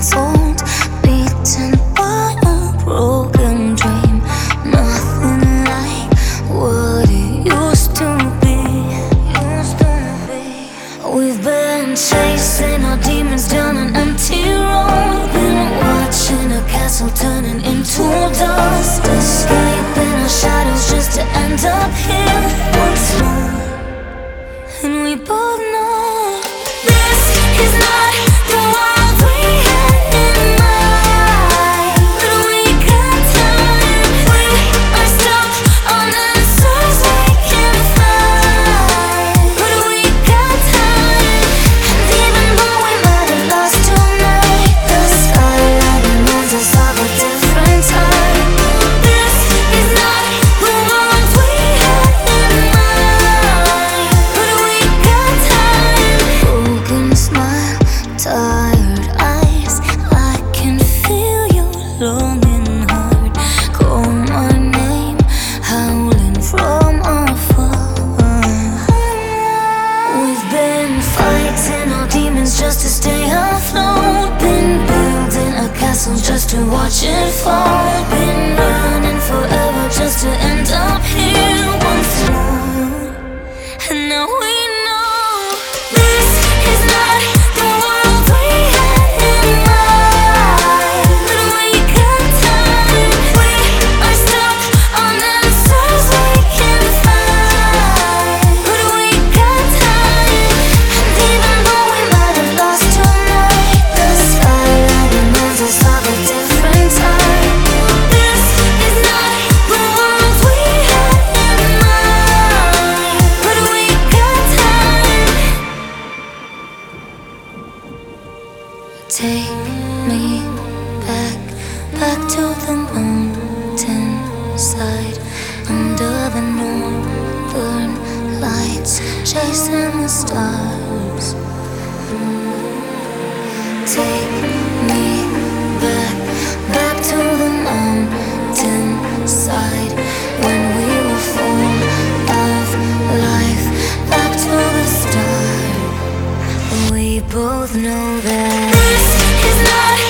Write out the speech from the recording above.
untold, beaten by a broken dream. Nothing like what it used to be. We've been chasing our demons down an empty road. Been watching a castle turning into dust, escaping our shadows just to end up here once more. And we both know this is not the world we had in mind. But we got time, we are stuck on answers we can't find. But we got time, and even though we might have lost tonight, the skyline reminds us of a different time. This is not the world we had in mind. But we got time. Broken smile, tired eyes, I can feel your longing heart. Call my name, howling from afar. We've been fighting our demons just to stay afloat. Been building a castle just to watch it fall. Been running forever just to end up here once more. And now we know this is not the world we had in mind. But we got time, we are stuck on answers we can't find. But we got time, and even though we might have lost tonight, the skyline reminds us of a different time. This is not the world we had in mind. But we got time. Take me back, back to the mountain side, under the northern lights, chasing the stars. Take me back, back to the mountain side, when we were full of life, back to the start. We both know that this is not